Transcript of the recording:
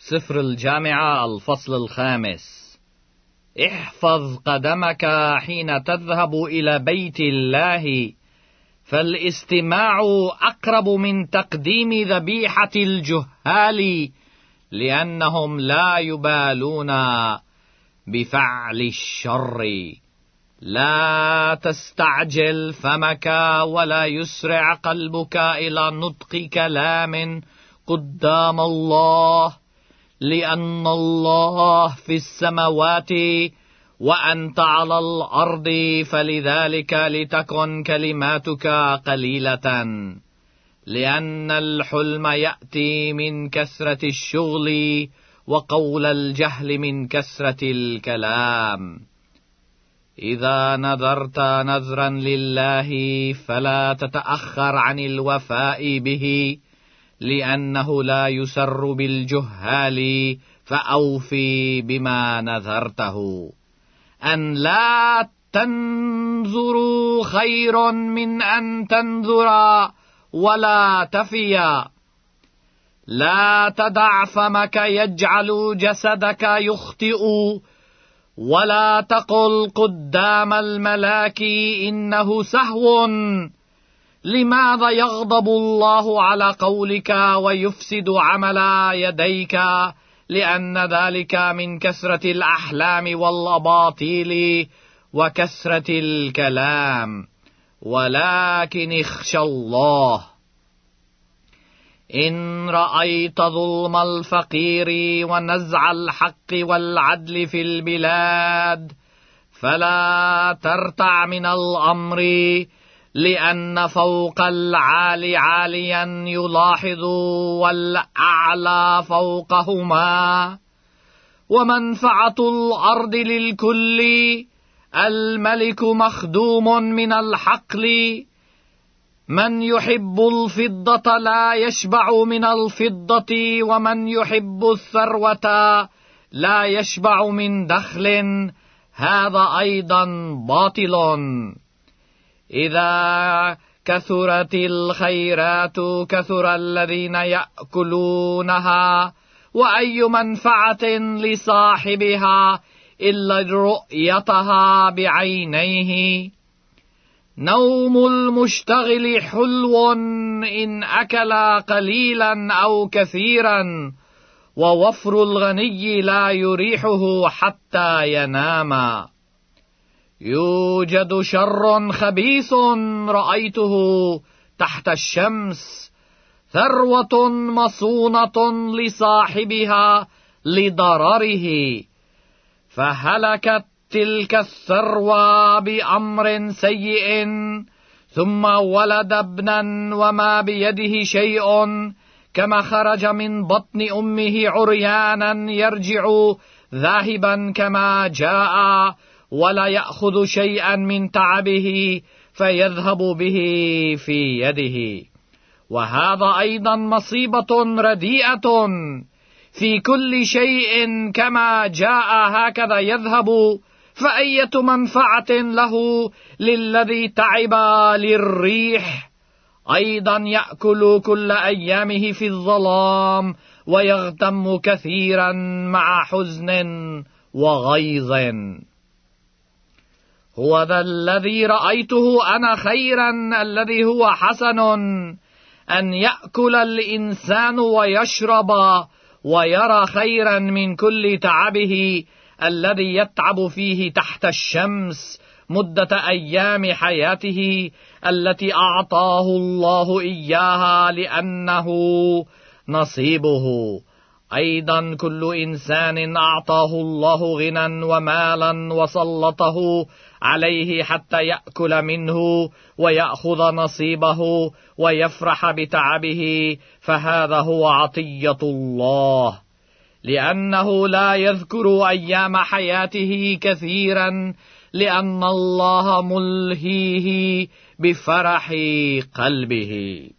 سفر الجامعة الفصل 5. احفظ قدمك حين تذهب إلى بيت الله، فالاستماع أقرب من تقديم ذبيحة الجهال، لأنهم لا يبالون بفعل الشر. لا تستعجل فمك ولا يسرع قلبك إلى نطق كلام قدام الله، لأن الله في السماوات وأنت على الأرض، فلذلك لتكن كلماتك قليلة، لأن الحلم يأتي من كثرة الشغل، وقول الجهل من كثرة الكلام. إذا نذرت نذرا لله فلا تتأخر عن الوفاء به، لأنه لا يسر بالجهال، فأوفي بما نذرته. أن لا تنذروا خير من أن تنذرا ولا تفيا. لا تدع فمك يجعل جسدك يخطئ، ولا تقل قدام الملاك إنه سهو. لماذا يغضب الله على قولك ويفسد عمل يديك؟ لأن ذلك من كثرة الأحلام والأباطيل وكثرة الكلام. ولكن اخشى الله. إن رأيت ظلم الفقير ونزع الحق والعدل في البلاد، فلا ترتع من الأمر، لأن فوق العالي عاليا يلاحظ، والأعلى فوقهما. ومنفعة الأرض للكل، الملك مخدوم من الحقل. من يحب الفضة لا يشبع من الفضة، ومن يحب الثروة لا يشبع من دخل، هذا أيضا باطل. إذا كثرت الخيرات كثر الذين يأكلونها، وأي منفعة لصاحبها إلا رؤيتها بعينيه. نوم المشتغل حلو إن أكل قليلا أو كثيرا، ووفر الغني لا يريحه حتى ينام. يوجد شر خبيث رأيته تحت الشمس، ثروة مصونة لصاحبها لضرره، فهلكت تلك الثروة بأمر سيء، ثم ولد ابنا وما بيده شيء، كما خرج من بطن أمه عريانا يرجع ذاهبا كما جاء، ولا يأخذ شيئا من تعبه فيذهب به في يده. وهذا أيضا مصيبة رديئة، في كل شيء كما جاء هكذا يذهب، فأية منفعة له للذي تعب للريح؟ أيضا يأكل كل أيامه في الظلام، ويغتم كثيرا مع حزن وغيظ. هو ذا الذي رأيته أنا خيرا، الذي هو حسن، أن يأكل الإنسان ويشرب ويرى خيرا من كل تعبه الذي يتعب فيه تحت الشمس مدة أيام حياته التي أعطاه الله إياها، لأنه نصيبه. أيضا كل إنسان أعطاه الله غنى ومالا، وسلطه عليه حتى يأكل منه ويأخذ نصيبه ويفرح بتعبه، فهذا هو عطية الله، لأنه لا يذكر أيام حياته كثيرا، لأن الله ملهيه بفرح قلبه.